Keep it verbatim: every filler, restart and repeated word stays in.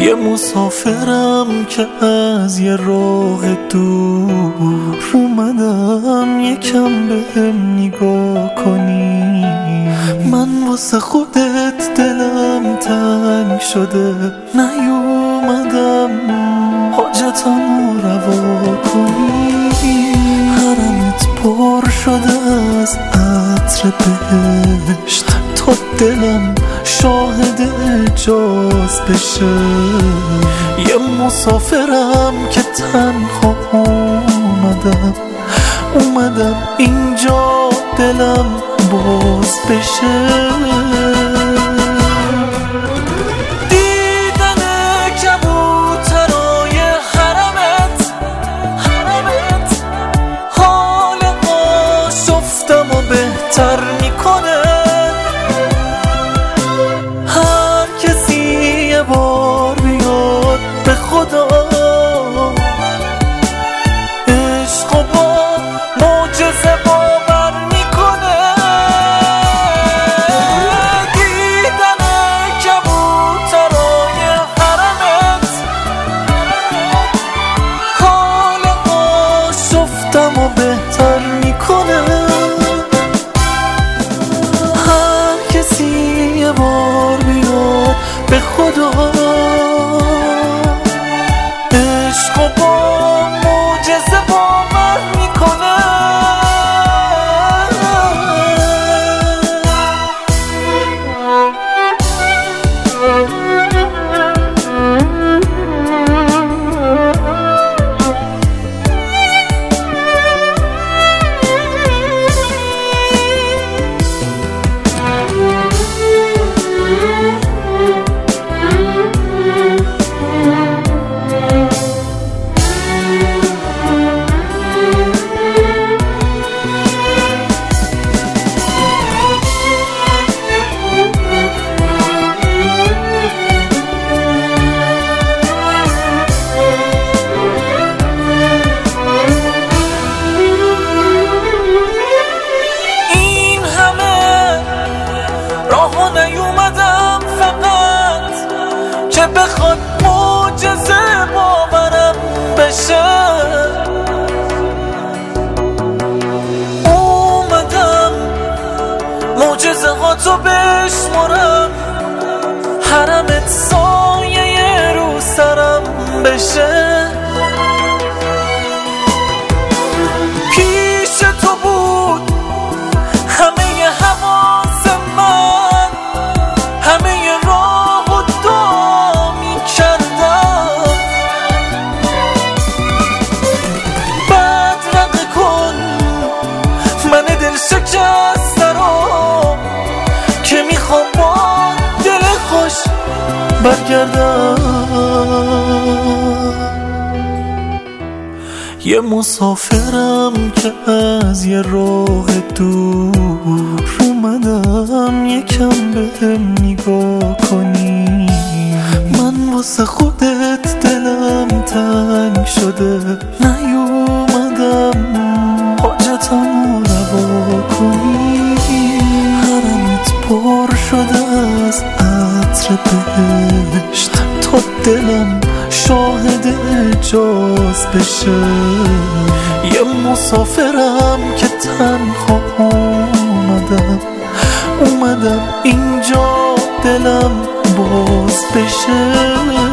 یه مسافرم که از یه راه دور اومدم یکم بهم نگاه کنی. من واسه خودت دلم تنگ شده، نیومدم حاجتمو روا کنی. حرمت پر شده از عطر بهشت تا دلم شاهد اجاز بشه. یه مسافرم که تنها اومدم اومدم اینجا دلم باز بشه. دیدن کبوترای حرمت حرمت حال آشفتم و بهتر میکنه. هر کسی یه بار بیاد به خدا عشق و با معجزه باور میکنه. دیدن کبوترای حرمت حال آشفتم و بهتر میکنه. هر کسی یه بار بیاد به خدا عشق و با معجزه باور میکنه. نیومدم فقط که بخواد معجزه باورم بشه. اومدم معجزه ها تو بشمارم، حرمت سایه رو سرم بشه. پیش تو بود همه حواس من، همه راه و دعا می کردم. بدرقه کن من دل شکسته رو که میخوام با دل خوش برگردم. یه مسافرم که از یه راه دور اومدم یکم بهم نگاه کنی. من واسه خودت دلم تنگ شده، نیومدم حاجتمو روا کنی. حرمت پر شده از عطر بهشت تا دلم شاهد اجاز بشه. یه مسافرم که تنها اومدم اومدم اینجا دلم باز بشه.